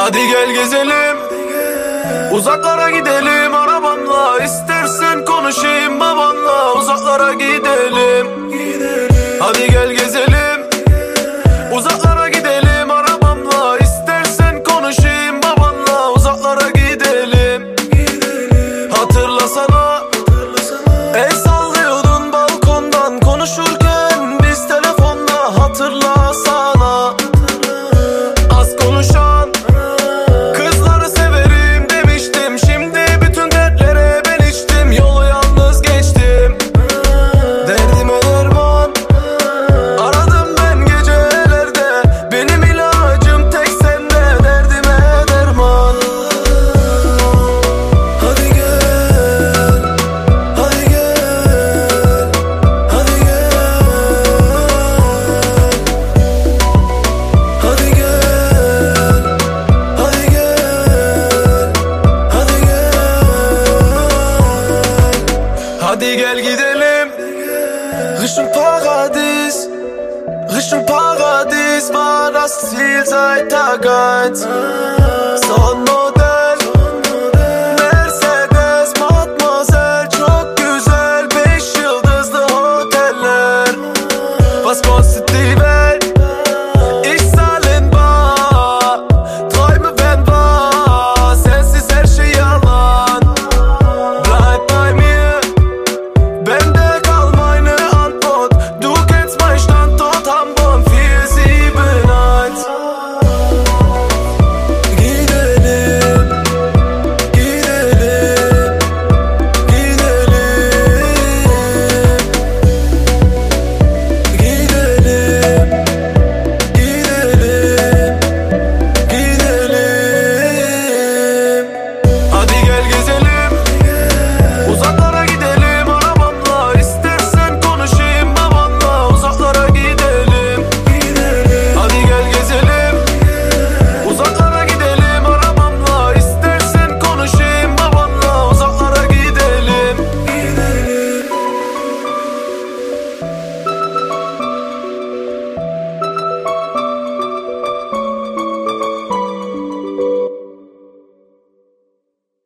Hadi gel gezelim, uzaklara gidelim arabamla. İstersen konuşayım babanla, uzaklara gidelim. Hadi gel gezelim, uzaklara gidelim arabamla. İstersen konuşayım babanla, uzaklara gidelim. Hatırlasana, el sallıyordun balkondan konuşurken biz telefonda. Hatırlasana, az konuşan kızları severim demiştim. Şimdi bütün dertlere ben içtim, yolu yalnız geçtim. Derdime derman aradım ben gecelerde, benim ilacım tek sende, derdime derman. Hadi gel, hadi gel, hadi gel, hadi gel, hadi gel, hadi gel. Hadi gel gidelim Richtung Paradies, Richtung Paradies war das Ziel seit Tag 1. Sonne